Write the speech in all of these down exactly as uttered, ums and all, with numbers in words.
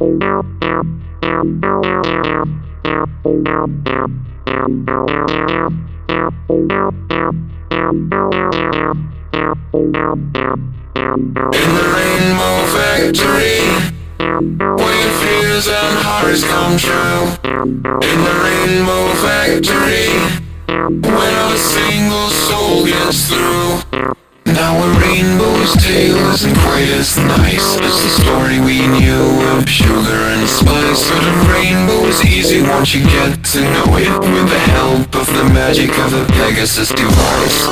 In the rainbow factory, where your fears and hearts come true. In the rainbow factory, when not a single soul gets through. Now a rainbow's tale isn't quite as nice as the story we knew of sugar and spice. But a rainbow is easy once you get to know it, with the help of the magic of a Pegasus device.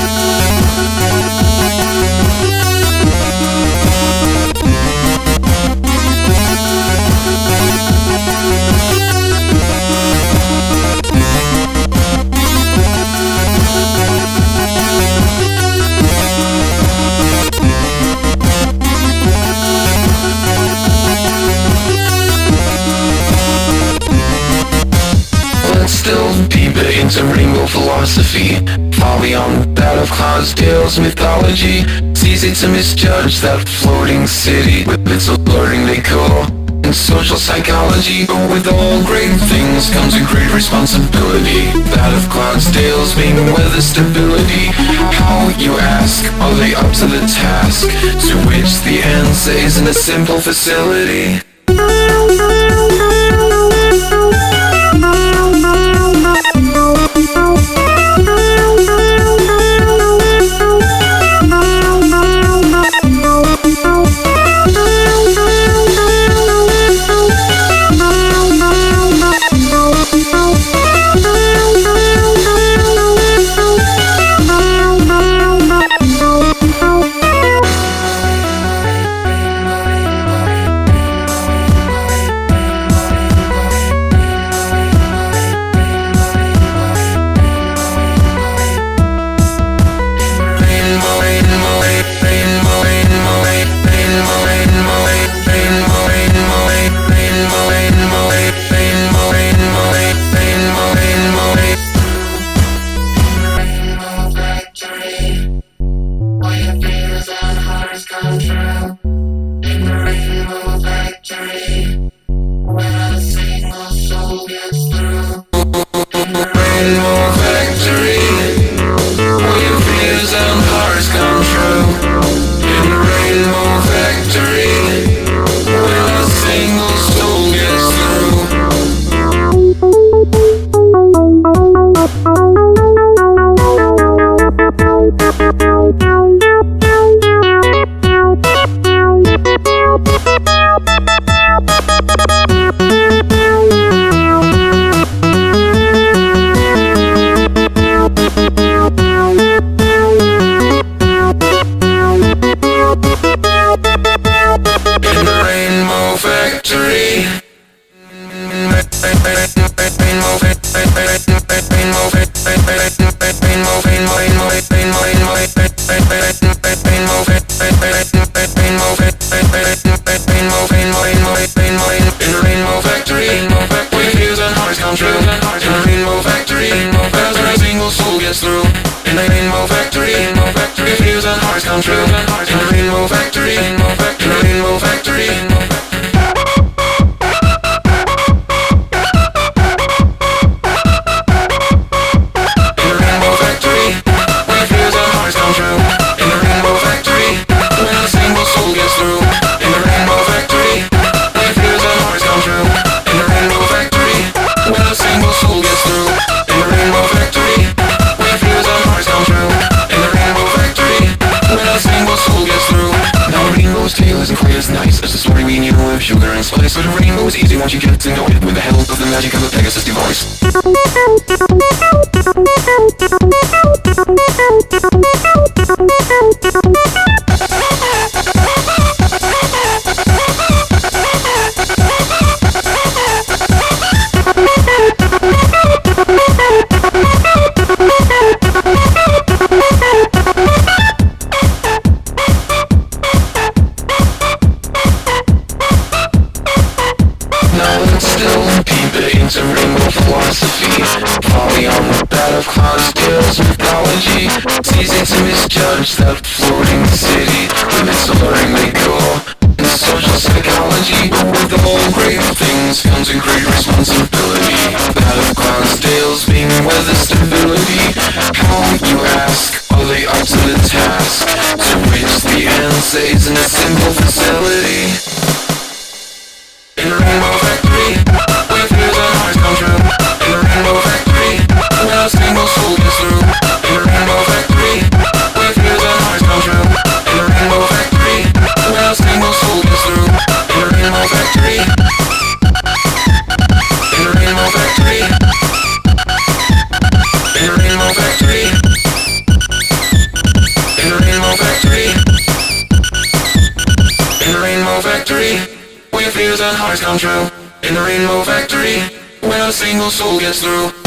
Into rainbow philosophy, far beyond that of Clydesdale's mythology. It's easy to misjudge that floating city with its alluring decor and social psychology. But with all great things comes a great responsibility, that of Clydesdale's being weather stability. How, you ask, are they up to the task? To which the answer isn't a simple facility. Once you get to know it, with the help of the magic of a Pegasus device. Into rainbow philosophy, far beyond that of Clydesdale's mythology. It's easy to misjudge that floating city with its alluring decor and social psychology. But with the whole dreams comes in great responsibility. That of Clonsdale's being with the stability. How, you ask, are they up to the task? To which the answer is in a simple facility. In the Rainbow Factory, where fears and hearts come true. In the Rainbow Factory, where a single soul gets through. In the Rainbow Factory, where fears and hearts come true. In the Rainbow Factory, where a single soul gets through. In the Rainbow Factory. In the Rainbow Factory. In the Rainbow Factory. In the Rainbow Factory. In the Rainbow Factory, where fears and hearts come true. In the Rainbow Factory, where a single soul gets through.